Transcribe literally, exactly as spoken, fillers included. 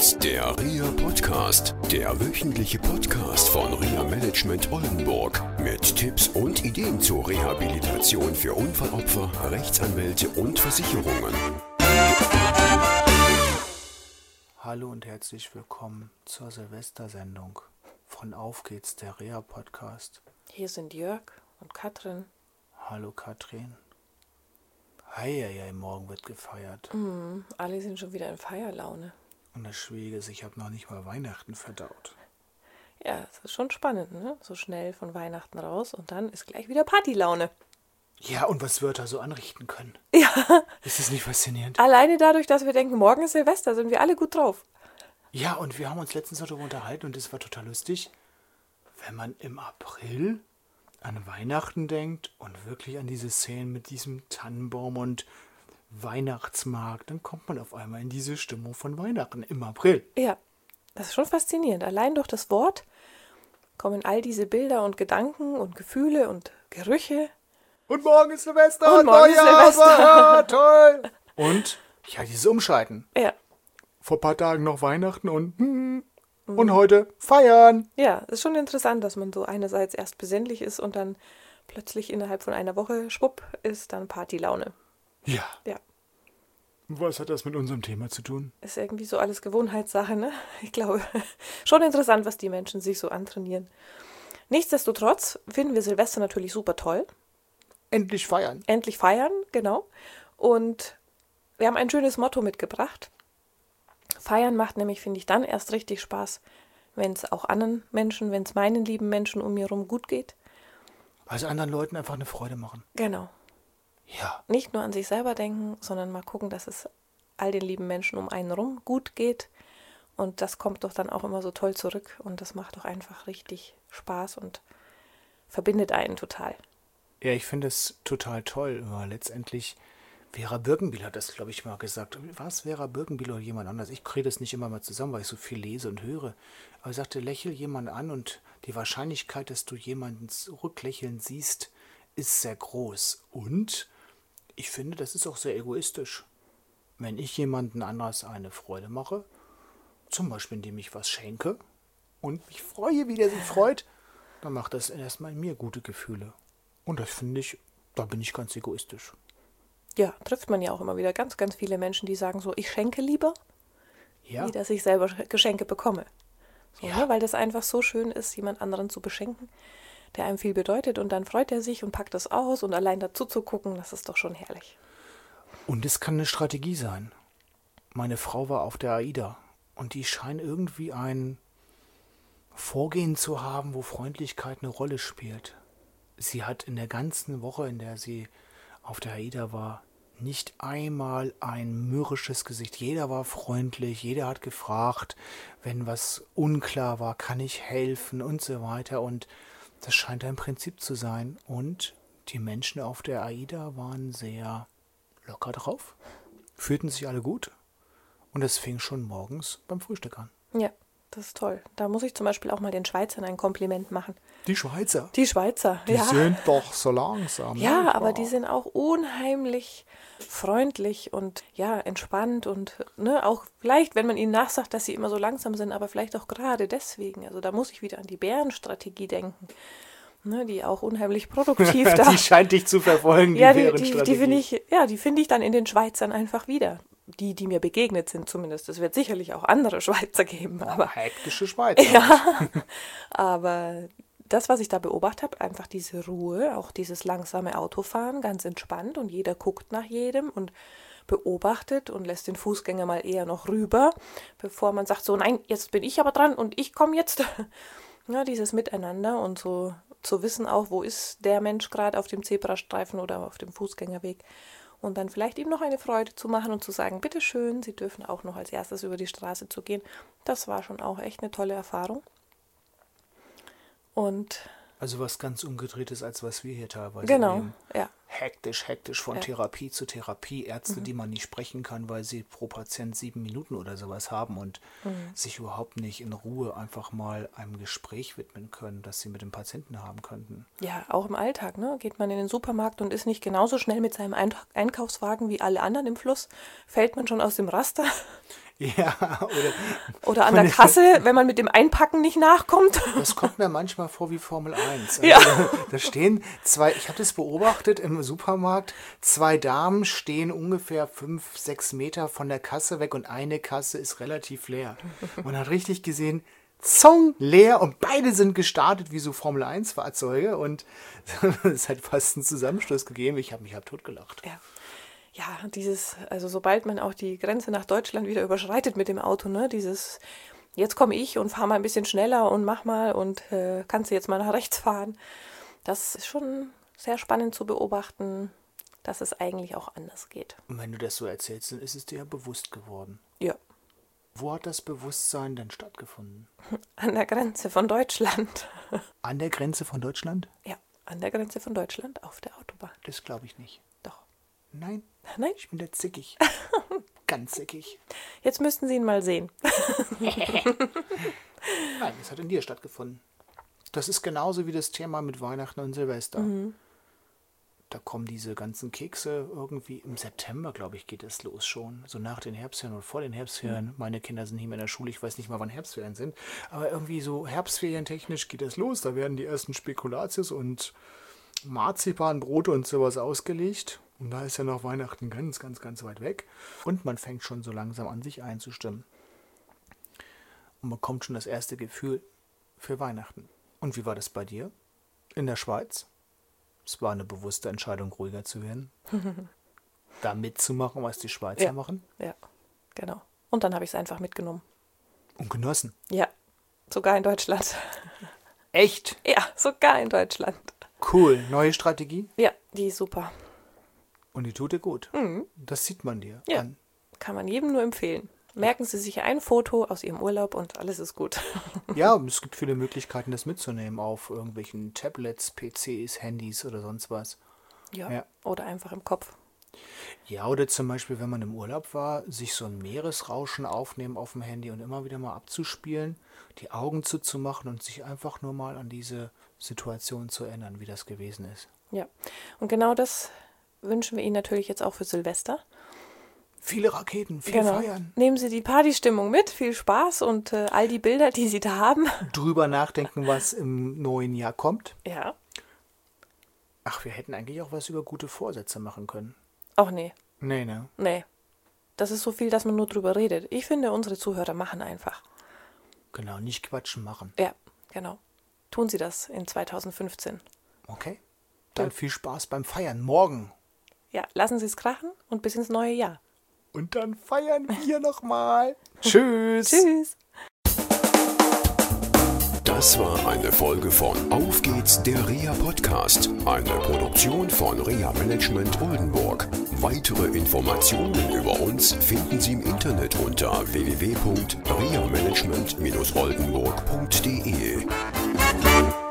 hört der R E A Podcast, der wöchentliche Podcast von R E A Management Oldenburg mit Tipps und Ideen zur Rehabilitation für Unfallopfer, Rechtsanwälte und Versicherungen. Hallo und herzlich willkommen zur Silvestersendung von Auf geht's, der R E A Podcast. Hier sind Jörg und Katrin. Hallo Katrin. Heieiei, morgen wird gefeiert. Mm, alle sind schon wieder in Feierlaune. Und das Schwierige ist, ich habe noch nicht mal Weihnachten verdaut. Ja, das ist schon spannend, ne? So schnell von Weihnachten raus und dann ist gleich wieder Partylaune. Ja, und was Wörter so anrichten können. Ja. Ist das nicht faszinierend? Alleine dadurch, dass wir denken, morgen ist Silvester, sind wir alle gut drauf. Ja, und wir haben uns letztens darüber unterhalten und es war total lustig, wenn man im April an Weihnachten denkt und wirklich an diese Szenen mit diesem Tannenbaum und Weihnachtsmarkt, dann kommt man auf einmal in diese Stimmung von Weihnachten im April. Ja, das ist schon faszinierend. Allein durch das Wort kommen all diese Bilder und Gedanken und Gefühle und Gerüche. Und morgen ist Silvester. Und morgen ist Silvester. Ja, toll. Und ja, dieses Umschalten. Ja. Vor ein paar Tagen noch Weihnachten und hm, und heute feiern. Ja, es ist schon interessant, dass man so einerseits erst besinnlich ist und dann plötzlich innerhalb von einer Woche, schwupp, ist dann Partylaune. Ja. Ja. Was hat das mit unserem Thema zu tun? Ist irgendwie so alles Gewohnheitssache, ne? Ich glaube, schon interessant, was die Menschen sich so antrainieren. Nichtsdestotrotz finden wir Silvester natürlich super toll. Endlich feiern. Endlich feiern, genau. Und wir haben ein schönes Motto mitgebracht. Feiern macht nämlich, finde ich, dann erst richtig Spaß, wenn es auch anderen Menschen, wenn es meinen lieben Menschen um mir herum gut geht. Also anderen Leuten einfach eine Freude machen. Genau. Ja. Nicht nur an sich selber denken, sondern mal gucken, dass es all den lieben Menschen um einen herum gut geht. Und das kommt doch dann auch immer so toll zurück. Und das macht doch einfach richtig Spaß und verbindet einen total. Ja, ich finde es total toll, weil letztendlich Vera Birkenbiel hat das, glaube ich, mal gesagt. Was, Vera Birkenbiel oder jemand anders? Ich kriege das nicht immer mal zusammen, weil ich so viel lese und höre. Aber sie sagte, lächel jemanden an und die Wahrscheinlichkeit, dass du jemanden zurücklächeln siehst, ist sehr groß. Und ich finde, das ist auch sehr egoistisch. Wenn ich jemanden anders eine Freude mache, zum Beispiel indem ich was schenke und mich freue, wie der sich freut, dann macht das erstmal in mir gute Gefühle. Und das finde ich, da bin ich ganz egoistisch. Ja, trifft man ja auch immer wieder ganz, ganz viele Menschen, die sagen so, ich schenke lieber, Ja. wie dass ich selber Geschenke bekomme. So, Ja. ne? Weil das einfach so schön ist, jemand anderen zu beschenken, der einem viel bedeutet. Und dann freut er sich und packt das aus und allein dazu zu gucken, das ist doch schon herrlich. Und es kann eine Strategie sein. Meine Frau war auf der AIDA und die scheint irgendwie ein Vorgehen zu haben, wo Freundlichkeit eine Rolle spielt. Sie hat in der ganzen Woche, in der sie auf der AIDA war, nicht einmal ein mürrisches Gesicht. Jeder war freundlich, jeder hat gefragt, wenn was unklar war, kann ich helfen und so weiter. Und das scheint ein Prinzip zu sein. Und die Menschen auf der AIDA waren sehr locker drauf, fühlten sich alle gut. Und das fing schon morgens beim Frühstück an. Ja, das ist toll. Da muss ich zum Beispiel auch mal den Schweizern ein Kompliment machen. Die Schweizer, Die Schweizer, die ja. sind doch so langsam. Ja, ne? aber die sind auch unheimlich freundlich und ja, entspannt und ne, auch vielleicht, wenn man ihnen nachsagt, dass sie immer so langsam sind, aber vielleicht auch gerade deswegen. Also da muss ich wieder an die Bärenstrategie denken, ne, die auch unheimlich produktiv da. Die scheint dich zu verfolgen, die Ja, die, die, Bärenstrategie. die finde ich, ja, die finde ich dann in den Schweizern einfach wieder. Die, die mir begegnet sind zumindest. Es wird sicherlich auch andere Schweizer geben, aber Hektische Schweizer. ja, aber das, was ich da beobachtet habe, einfach diese Ruhe, auch dieses langsame Autofahren, ganz entspannt und jeder guckt nach jedem und beobachtet und lässt den Fußgänger mal eher noch rüber, bevor man sagt, so nein, jetzt bin ich aber dran und ich komme jetzt. Ja, dieses Miteinander und so zu wissen auch, wo ist der Mensch gerade auf dem Zebrastreifen oder auf dem Fußgängerweg und dann vielleicht ihm noch eine Freude zu machen und zu sagen, bitteschön, Sie dürfen auch noch als erstes über die Straße zu gehen. Das war schon auch echt eine tolle Erfahrung. Und Also was ganz umgedrehtes, als was wir hier teilweise genau, erleben. ja. Hektisch, hektisch von Ja. Therapie zu Therapie. Ärzte, die man nicht sprechen kann, weil sie pro Patient sieben Minuten oder sowas haben und sich überhaupt nicht in Ruhe einfach mal einem Gespräch widmen können, das sie mit dem Patienten haben könnten. Ja, auch im Alltag, ne? Geht man in den Supermarkt und ist nicht genauso schnell mit seinem Ein- Einkaufswagen wie alle anderen im Fluss, fällt man schon aus dem Raster. Ja, oder, oder an der Kasse, wenn man mit dem Einpacken nicht nachkommt. Das kommt mir manchmal vor wie Formel eins. Also, Ja. Da stehen zwei, ich habe das beobachtet im Supermarkt, zwei Damen stehen ungefähr fünf, sechs Meter von der Kasse weg und eine Kasse ist relativ leer. Man hat richtig gesehen, Zong, leer und beide sind gestartet wie so Formel eins Fahrzeuge und es hat fast einen Zusammenstoß gegeben. Ich habe mich hab totgelacht. Ja. Ja, dieses, also sobald man auch die Grenze nach Deutschland wieder überschreitet mit dem Auto, ne, dieses, jetzt komme ich und fahre mal ein bisschen schneller und mach mal und äh, kannst du jetzt mal nach rechts fahren. Das ist schon sehr spannend zu beobachten, dass es eigentlich auch anders geht. Und wenn du das so erzählst, dann ist es dir ja bewusst geworden. Ja, Wo hat das Bewusstsein denn stattgefunden? an der Grenze von Deutschland. An der Grenze von Deutschland? Ja, an der Grenze von Deutschland auf der Autobahn. Das glaube ich nicht. Doch. Nein, Nein? ich bin da zickig. Ganz zickig. Jetzt müssten Sie ihn mal sehen. Nein, das hat in dir stattgefunden. Das ist genauso wie das Thema mit Weihnachten und Silvester. Mhm. Da kommen diese ganzen Kekse irgendwie im September, glaube ich, geht es los schon. So nach den Herbstferien oder vor den Herbstferien. Mhm. Meine Kinder sind nicht mehr in der Schule, ich weiß nicht mal, wann Herbstferien sind. Aber irgendwie so herbstferientechnisch geht das los. Da werden die ersten Spekulatius und Marzipanbrote und sowas ausgelegt. Und da ist ja noch Weihnachten ganz, ganz, ganz weit weg. Und man fängt schon so langsam an, sich einzustimmen. Und man bekommt schon das erste Gefühl für Weihnachten. Und wie war das bei dir? In der Schweiz? Es war eine bewusste Entscheidung, ruhiger zu werden. Da mitzumachen, was die Schweizer Ja. machen. Ja, genau. Und dann habe ich es einfach mitgenommen. Und genossen. Ja, sogar in Deutschland. Echt? Ja, sogar in Deutschland. Cool. Neue Strategie. Ja, die ist super. Und die tut dir gut. Mhm. Das sieht man dir Ja. an. Kann man jedem nur empfehlen. Merken Sie sich ein Foto aus Ihrem Urlaub und alles ist gut. Ja, es gibt viele Möglichkeiten, das mitzunehmen auf irgendwelchen Tablets, P Cs, Handys oder sonst was. Ja. Ja. Oder einfach im Kopf. Ja, oder zum Beispiel, wenn man im Urlaub war, sich so ein Meeresrauschen aufnehmen auf dem Handy und immer wieder mal abzuspielen, die Augen zuzumachen und sich einfach nur mal an diese Situation zu erinnern, wie das gewesen ist. Ja. Und genau das wünschen wir Ihnen natürlich jetzt auch für Silvester. Viele Raketen, viel feiern. Nehmen Sie die Partystimmung mit, viel Spaß und äh, all die Bilder, die Sie da haben. Drüber nachdenken, was im neuen Jahr kommt. Ja. Ach, wir hätten eigentlich auch was über gute Vorsätze machen können. Ach nee, Nee, ne? nee. Das ist so viel, dass man nur drüber redet. Ich finde, unsere Zuhörer machen einfach. Genau, nicht quatschen, machen. Ja, genau. Tun Sie das in zweitausendfünfzehn. Okay? Dann viel Spaß beim Feiern. Morgen. Ja, lassen Sie es krachen und bis ins neue Jahr. Und dann feiern wir nochmal. Tschüss. Tschüss. Das war eine Folge von Auf geht's, der Rea Podcast, eine Produktion von Rea Management Oldenburg. Weitere Informationen über uns finden Sie im Internet unter w w w punkt rea management dash oldenburg punkt d e.